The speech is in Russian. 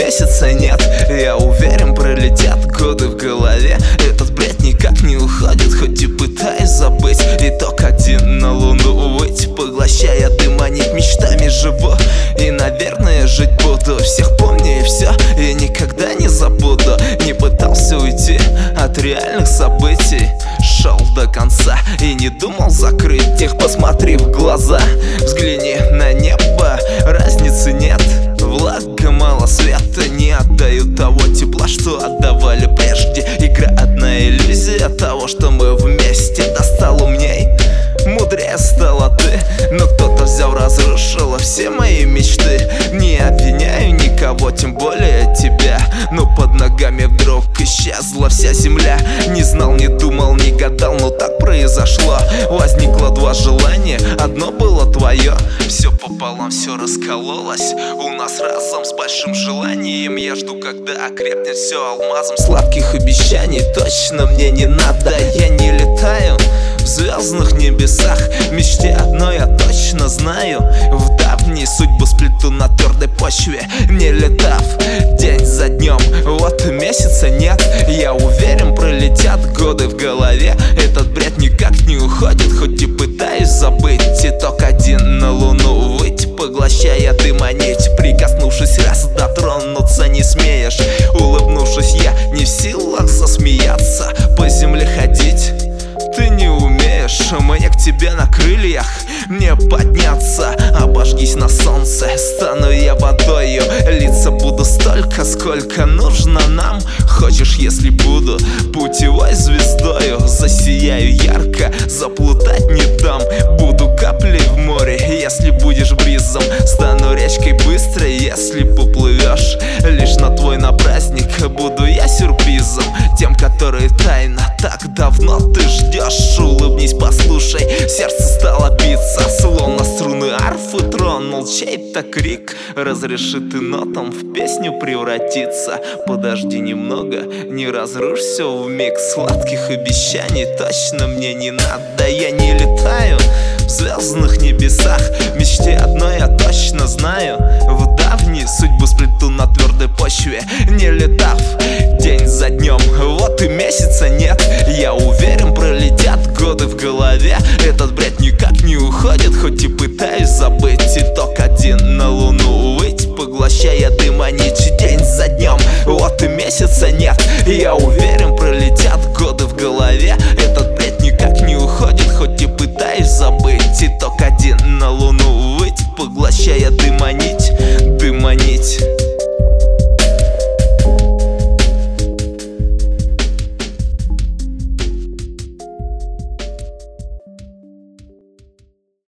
месяца нет. Я уверен, пролетят годы в голове. Этот бред никак не уходит, хоть и пытаюсь забыть. Итог один: на луну выйти, поглощая дым, манить мечтами живу. И, наверное, жить буду. Всех помню и все, и никогда не забуду. Не пытался уйти от реальных событий, шел до конца и не думал закрыть их. Посмотри в глаза, взгляни на небо, разницы нет. Влага, мало света, не отдают того тепла, что отдавали прежде. Игра одна иллюзия того, что мы вместе. Достал умней, мудрее стала ты, но кто-то взял, разрушил все мои мечты. Не обвиняю никого, тем более тебя, но под ногами вдруг исчезла вся земля. Не знал, не думал, не гадал, но так произошло. Возникло два желания, одно было твое. Все пополам, все раскололось у нас разом с большим желанием. Я жду, когда окрепнет все алмазом. Сладких обещаний точно мне не надо. Я не летаю в звездных небесах, мечте одной я точно знаю. В давние судьбу сплету на твердой почве, не летав день за днем. Вот и месяца нет. Я уверен, пролетят годы в голове. Этот бред никак не уходит, хоть и пытаюсь забыть. Итог один: на луну выйти, поглощая дым, манить. Прикоснувшись раз, дотронуться не смеешь. Улыбнувшись, я не в силах засмеяться. По земле ходить ты не умеешь, мне к тебе на крыльях не подняться. Обожгись на солнце, стану я водою, литься буду столько, сколько нужно нам. Хочешь, если буду путевой звездою, засияю ярко, заплутать не дам. Буду каплей в море, если будешь бризом. Стану речкой быстрой, если поплывешь. Лишь на твой на праздник буду я сюрпризом, тем, которые тайно так давно ты ждешь. Улыбнись, послушай, сердце стало биться, словно струны арфы тронул чей-то крик. Разреши ты нотам в песню превратиться. Подожди немного, не разрушь все вмиг. Сладких обещаний точно мне не надо. Я не летаю в звездных небесах, мечте одной я точно знаю. В давние судьбу сплету на твердой почве, не летав день за днем. Вот и месяца нет. Я уверен, пролетят годы в голове. Этот бред никак не уходит, хоть и пытаюсь забыть. Итог один: на луну выйти, поглощая дым, манить день за днем. Вот и месяца нет. Я уверен, пролетят годы в голове. Этот бред никак не уходит, хоть и пытаюсь забыть. Итог один: на луну выйти, поглощая